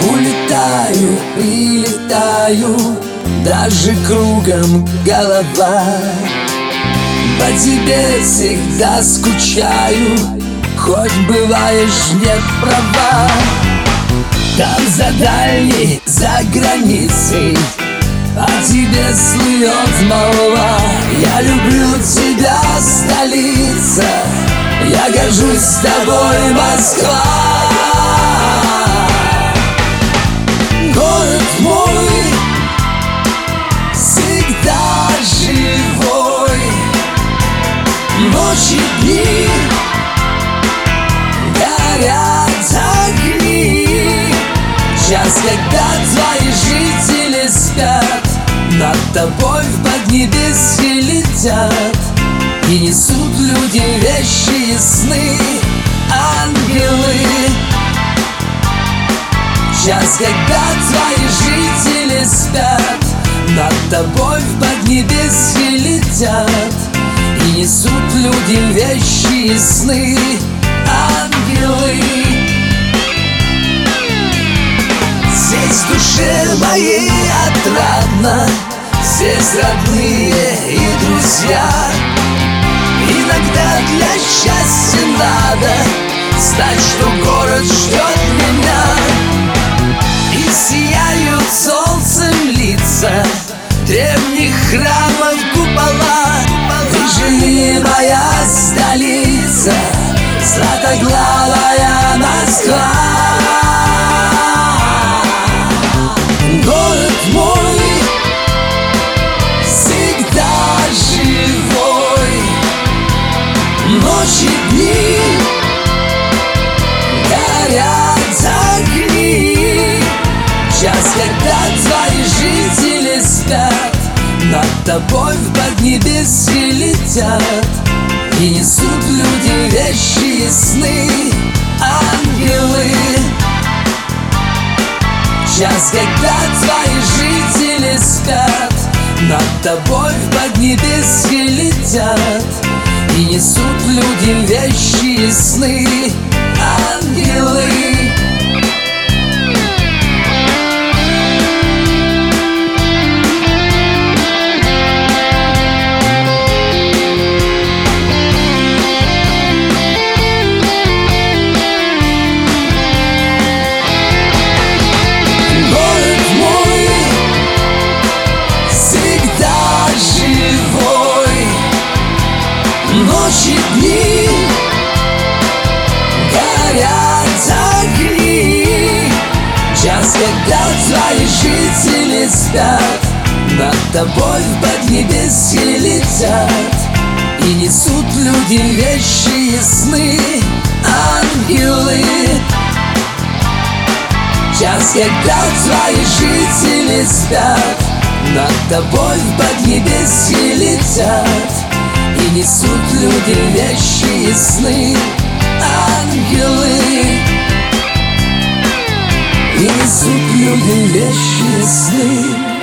Улетаю и летаю, даже кругом голова. По тебе всегда скучаю, хоть бываешь не права. Там за дальней, за границей о тебе слывет молва. Я люблю тебя, столица, я горжусь с тобой, Москва. Город мой всегда живой, ночи, дни горят огни. Час, когда твои жители спят, над тобой в поднебесье летят и несут люди вещи и сны, ангелы. Час, когда твои жители спят, над тобой в поднебесье летят и несут люди вещи и сны, ангелы. Здесь в душе моей отрадно, здесь родные и друзья. Иногда для счастья надо знать, что город ждет меня. И сияют солнцем лица древних храмов купола. Ты же моя столица, златоглавая Москва. Город мой всегда живой, ночи, дни горят огни. Час, когда твои жители спят, над тобой в поднебесье летят и несут люди вещи и сны, ангелы. Час, когда твои жители спят, над тобой в поднебесье летят и несут люди вещи и сны, ангелы. Ночи, дни горят огни. Час, когда твои жители спят, над тобой в поднебесье летят и несут люди вещи и сны, ангелы. Час, когда твои жители спят, над тобой в поднебесье летят и несут люди вещи и сны, ангелы. И несут люди вещи и сны.